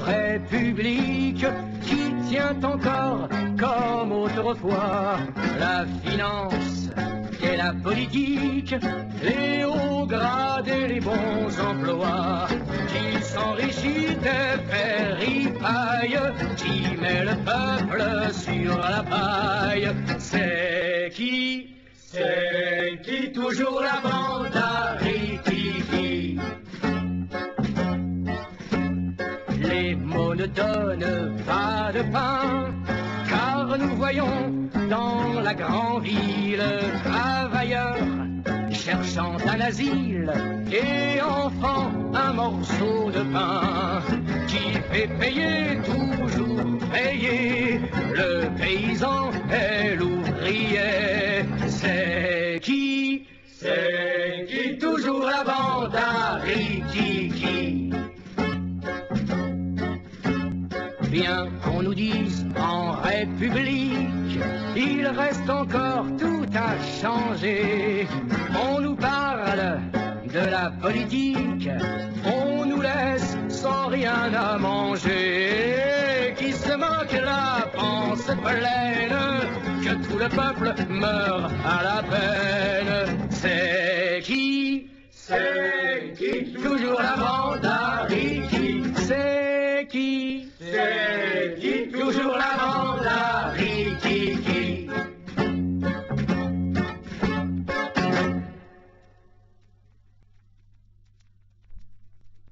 République qui tient encore comme autrefois la finance et la politique, les hauts grades et les bons emplois, qui s'enrichit et fait ripaille, qui met le peuple sur la paille. C'est qui toujours la bande à Rikiki. Les mots ne donnent pas de pain, car nous voyons dans la grande ville travailleurs cherchant un asile et enfant un morceau de pain qui fait payer, toujours payer, le paysan et l'ouvrier. C'est qui toujours la bande à Rikiki. Bien qu'on nous dise en République, il reste encore tout à changer. On nous parle de la politique, on nous laisse sans rien à manger. Qui se moque la panse pleine, que tout le peuple meurt à la peine. C'est qui toujours la bande à rire.